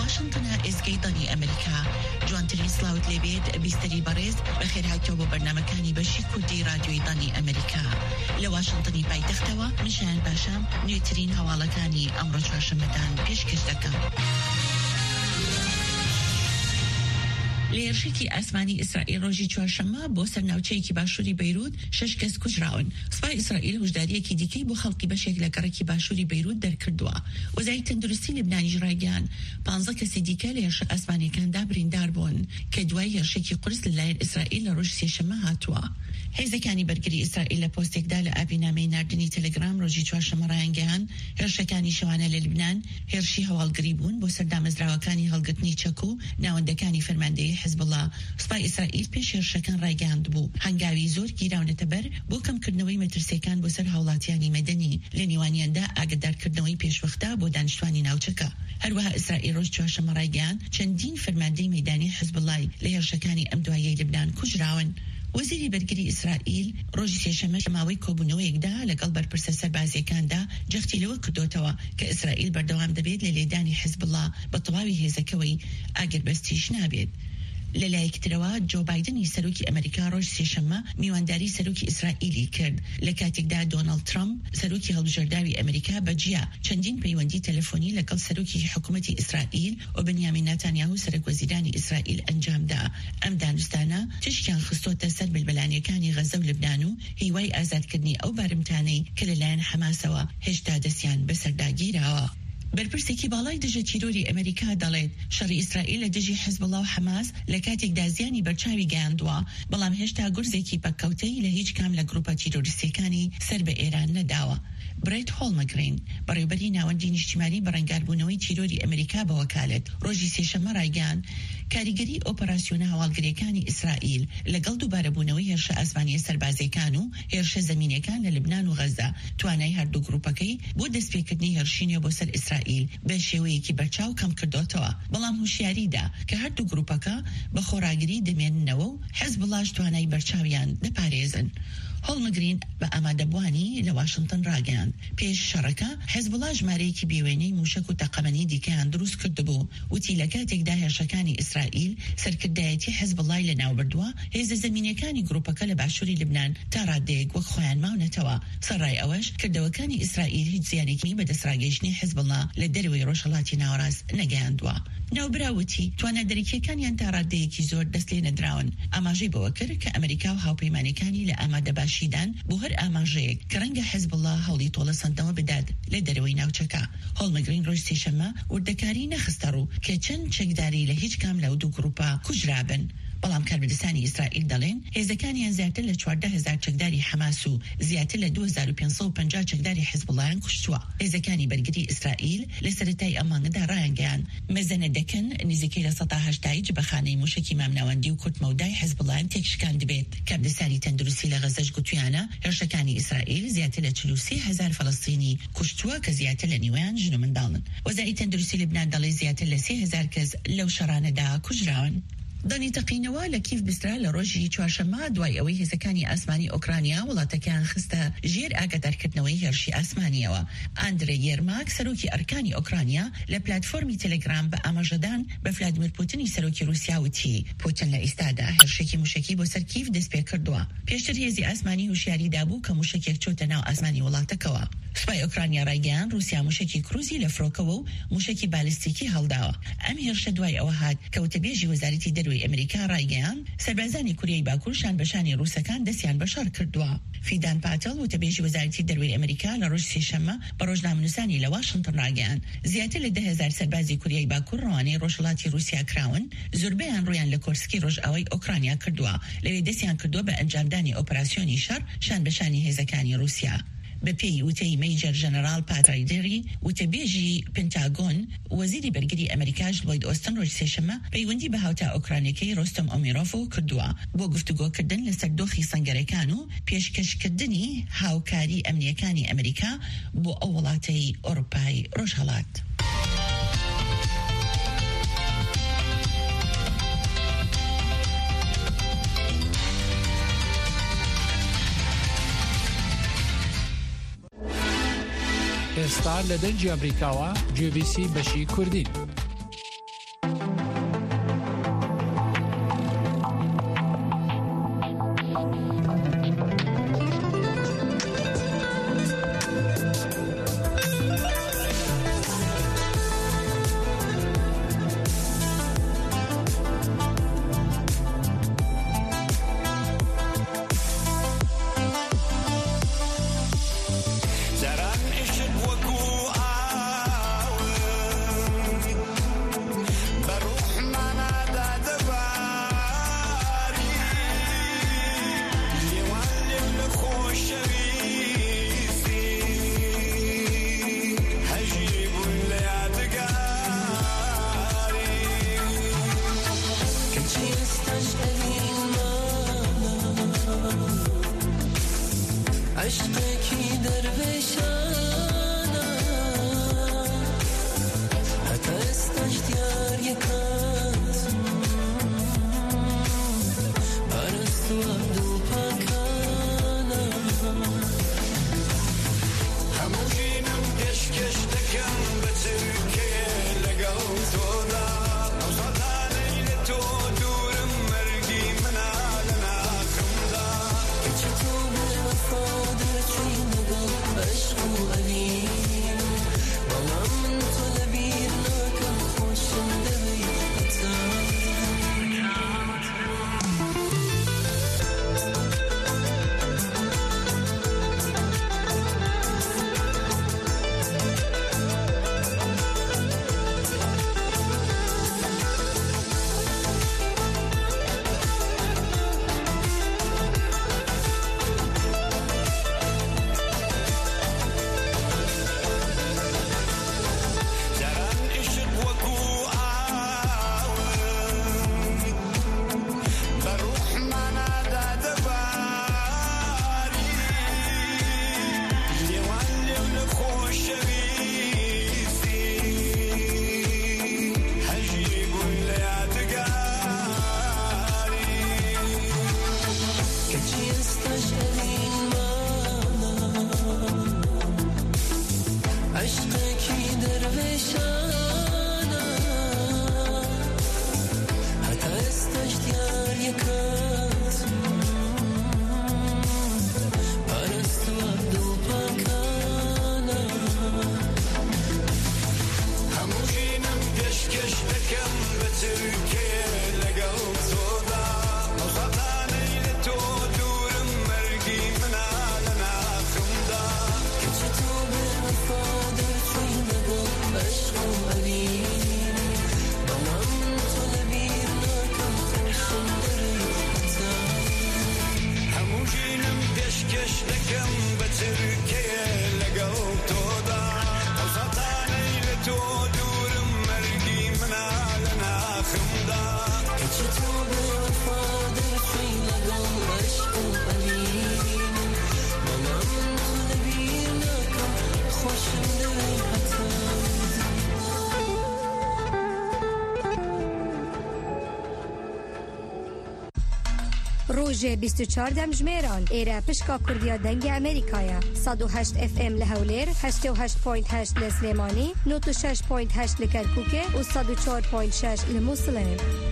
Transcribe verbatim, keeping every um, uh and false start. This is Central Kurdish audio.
واشنطن اسگەیدانی ئەمریکا جوانترین سلااوت لێبێت بیستەری بەڕێز بەخێر هاتەوە بۆ بەرنامەکانی بەشی کوردی رادیۆی دانی ئەمریکا لە واشنطنی پایتەختەوە منشان پاشام نوێترین هەواڵەکانی ئەمڕۆ چوارشەممەدان پێشکەش دەکەم. لێرشێکی ئاسمانی ئیسرائیل ڕۆژی چوارشەممە بۆ سەرناوچەیەکی باشووری بەیروت شەش کەس کوژراون. سوپای ئیسرائیل هۆشداریەکی دیکەی بۆ خەڵکی بەشێک لە گەڕێکی باشووری بەیروت دەرکردووە. وەزارەتی تەندروستی لەبنانیش ڕایگەیاند پانزە کەسی دیکە لە هێرشە ئاسمانیەکاندا بریندار بوون کە دوای هێرشێکی قورس لەلایەن ئیسرائیل لە ڕۆژی سێشەممە هاتووە. هێزەکانی بەرگری ئیسرائیل لە پۆستێکدا لە ئاپینامەی ناردنی تەلەگرام ڕۆژی چوارشەممە ڕایانگەیاند هێرشەکانی شەوانە لە لبنان هێرشی هەواڵگری بوون بۆ سەردامەزراوەکانی هەڵگرتنی چەک و ناوەندەکانی فەرماندەیی حیزبڵڵا. سوپای ئیسرائیل پێش هێرشەکان ڕایگەیاند بوو هەنگاوی زۆر گیراونەتە بەر بۆ کەمکردنەوەی مەترسیەکان بۆ سەر هاوڵاتیانی مەدەنی لە نێوانیاندا ئاگدارکردنەوەی پێشوەختە بۆ دانیشتوانی ناوچەکە. هەروەها ئیسرائیل ڕۆژ چوارشەممە ڕایگەیاند چەندین فەرماندەی مەیدانی حیزبڵڵای لە هێرشەکانی ئەم دوایەی لبنان کوژراون. وەزیری بەرگری ئیسرائیل ڕۆژی سێشەممە ماوەی کۆبوونەوەیەکدا لەگەڵ بەرپرسە سەربازیەکاندا جەختی لەوە کردوتەوە کە ئیسرائیل بەردەوام دەبێت لە لێدانی حیزبڵڵا بە تەواوی هێزەکەوەی ئاگربەستیش نابێت. لەلایەکترەوە جۆ بایدنی سەرۆکی ئەمریکا ڕۆژ سێشەممە میوانداری سەرۆکی ئیسرائیلی کرد لە کاتێکدا دۆناڵد ترامپ سەرۆکی هەڵبژێرداوی ئەمریکا بەجیا چەندین پەیوەندی تەلەفۆنی لەگەڵ سەرۆکی حکوومەتی ئیسرائیل و بنیامین نەتانیاهو سەرۆکوەزیرانی ئیسرائیل ئەنجامدا. ئەم دانوستانە تشکیان خستۆتە سەر بلبلانیەکانی غەزە و لبنان و هیوای ئازادکردنی ئەو بارمتانەی کە لەلایەن حەماسەوە هێشتا دەستیان بەسەرداگیراوە. بەرپرسێکی باڵای دژە تیرۆری ئەمریکا دەڵێت شەڕی ئیسرائیل لە دژی حیزبڵڵا و حەماس لە کاتێکدا زیانی بەرچاوی گەیاندووە بەڵام هێشتا گورزێکی پەککەوتەی لە هیچ کام لە گروپە تیرۆریستەکانی سەر بە ئێران نەداوە. برێت هۆڵمەگرین بەڕێوەبەری ناوەندی نیشتیمانی بەڕێنگاربوونەوەی تیرۆری ئەمریکا بە وەکالەت ڕۆژی سێشەممە ڕایگەیاند کاریگەری ئۆپەراسیۆنە هەواڵگرەکانی ئیسرائیل لەگەڵ دووبارەبوونەوەی هێرشە ئاسمانیە سەربازیەکان و هێرشە زەمینیەکان لە لبنان و غەزە توانای هەردوو گروپەکەی بۆ دەستپێکردنی هێرشینە بۆ سەر ئیسرائیل بە شێوەیەکی بەرچاو کەم کردوتەوە بەڵام هوشیاریدا کە هەردوو گروپەکە بە خۆراگری دەمێننەوە و حیزبڵڵاش توانای بەرچاویان دەپارێزن. هۆڵمەگرین بە ئامادەبوانی لە واشنگتن ڕاگەیاند پێش شەڕەکە حیزبڵڵا ژمارەیەکی بێوێنەی موشک و تەقەمەنی دیکەیان دروست کردبوو وتی لە کاتێکدا هێرشەکانی ئیسرائیل سەرکردایەتی حیزبڵڵای لە ناوبردووە هێزە زەمینیەکانی گروپەکە لە باشووری لبنان تا ڕادەیەک وەک خۆیان ماونەتەوە. سەرڕای ئەوەش کردەوەکانی ئیسرائیل هیچ زیانێکی بە دەسڕاگەیشتنی حیزبڵڵا لە دەروی ڕۆژهەڵاتی ناوەڕاست نەگەیاندووە. ناوبراوتی توانەدەریکیەکانیان تا ڕادەیەکی زۆر دەست لێ نەدراون. ئاماژەی بەوە کرد کە ئەمریکا و هاوپەیمانەکانی لە ئامادەباشیدان بۆ هەر ئاماژەیەک کە ڕەنگە حیزبڵڵا هەوڵی تۆڵە سەندەوە بدات لە دەرەوەی ناوچەکە. هۆڵمەگرین ڕۆژ سێشەممە وردەکاری نەخستە ڕوو کە چەند چەکداری لە هیچ کام لەو دوو گروپە کوژرابن. بەڵام کاربردستانی ئیسرائیل دەڵێن هێزەکانیان زیاتر لە چواردە هەزار چەکداری حەماس و زیاتر لە دوو هەزار و پێنج سەد و پەنجا چەکداری حیزبڵڵایان کوشتووە. هێزەکانی بەرگری ئیسرائیل لە سەرەتای ئەم مانگەدا ڕایانگەیاند مەزەنە دەکەن نزیکەی لە سەد و هەشتا جبەخانەی موشکی مامناوەندی و کورتمەودای حیزبڵڵایان تێکشکان دەبێت. کاربردستانی تەندروستی لە غەزەش گوتویانە هێرشەکانی ئیسرائیل زیاتر لە چل و سێ هەزار فەڵەستینی کوشتووە کە زیاتر لە نیوەیان ژن و منداڵن. وەزارەتی تەندروستی لبنان دەڵێ زیاتر لە سێ هەزار کەس لەو شەڕانەدا کوژراون. دانی تەقینەوە لە کیف بسترا لە ڕۆژی چوارشەممە دوای ئەوەی هێزەکانی ئاسمانی ئۆکرانیا وڵاتەکان خستە ژێر ئاگادارکردنەوەی هێرشی ئاسمانیەوە. ئاندرێ یێرماک سەرۆکی ئەرکانی ئۆکرانیا لە پلاتفۆرمی تەلەگرام بە ئاماژەدان بە ڤلادیمیر پوتینی سەرۆکی رووسیا وتی پوتین لە ئیستادا هێرشێکی موشکی بۆ سەر کیف دەست پێ کردووە. پێشتر هێزی ئاسمانی هوشیاری دابوو کە موشکێک چۆتە ناو ئاسمانی وڵاتەکەوە. سوپای ئۆکرانیا ڕایگەیاند رووسیا موشکی کروزی لە فڕۆکەوە و موشکی بالیستیکی هەڵداوە. ئەم هێرشە دوای ئەوە هات کە وتەبێژی وەزارەتی دەروی ئەمریکا ڕایگەیاند سەربازانی کوریای باکوور شان بەشانی رووسەکان دەستیان بەشار کردووە. فیدان پاتل وتەبێژی وەزارەتی دەروی ئەمریکا لە ڕۆژ سێشەممە بە ڕۆژنامەنووسانی لە واشنگتن ڕایگەیاند زیاتر لە ده هەزار سەربازی کوریای باکوور ڕەوانەی ڕۆژهەڵاتی رووسیا کراون زۆربەیان ڕویان لە کۆرسکی ڕۆژئاوای ئۆکرانیا کردووە لەوێ دەستیان کردووە بە ئەنجامدانی ئۆپەراسیۆنی شەڕ شان بەشانی هێزەکانی رووسیا. بە پێی وتەی مەیجەر ژەنەرال پاترایدەری وتەبێژی پنتاگۆن وەزیری بەرگری ئەمریکاش لۆید ئۆستن ڕۆژ سێشەممە پەیوەندی بە هاوتا ئۆکرانیەکەی ڕۆستۆم ئۆمیرۆڤ کردووە بۆ گفتوگۆکردن لەسەر دۆخی سەنگەرەکان و پێشکەشکردنی هاوکاری ئەمنیەکانی ئەمریکا بۆ ئەو وڵاتەی ئەوروپای ڕۆژهەڵات. ئێستا لە دەنجی ئەمریکاوە جێ بی سی بەشی کوردی. عشقێکی دەروێشانە هەتا ئێستاش دیار یەکات پارەستووە دڵپاکانە هەموو ژینم پێشکەش دەکەم بە چرکێ لەگەڵ تۆدا ئەو سەدانەی لە تۆ دوورم مەرگی منە لە ناخمدا کەچی تۆ بێوەفا دەرچووی لەگەڵ عەشق و ئەلیم بەڵام من تۆ لەبیر ناکەم خۆشم دەوێ هەتا جاران عشق وەکو ئاون بە ڕوحمانەدا دەباری لێوان لێو لە خۆشەویستی هەژی بووی لە یادگاری کەچی ئێستاش ئەوینمانە عشقێکی دەروێشانە هەتا ئێستاش دیار یەکات پارەستووە دڵپاکانە هەموو ژینم پێشکەش دەکەم بە چرکێ لەگەڵ تۆدا ئەو سەدانەی لە تۆ دوورم مەرگی منە لە ناخمدا کەچی تۆ بێوەفا دەرچووی لەگەڵ عەشق و ئەلیم بەڵام من تۆ لەبیر ناکەم خۆشم دەوێ هەتا هەموو ژینم پێشکەش دەکەم بە چرکێ لەگەڵ تۆدا ئەو سەدانەی لە تۆ دوورم مەرگی منە لە ناخمدا کەچی تۆ بێوەفا دەرچووی لەگەڵ عەشق و ئەلیم بەڵام من تۆ لەبیر ناکەم خۆشم دەوێ هەتا روژه بیست و چهار دمجمێران ئێرە پشکا کوردیا دەنگی ئەمریکایە سەد و هەشت اف ام لە هەولێر هەشتاد و هەشت پۆینت هەشت لە سلێمانی نۆ و شەش پۆینت هەشت لە کەرکووکێ و سەد و چوار پۆینت شەش لە مووسڵێ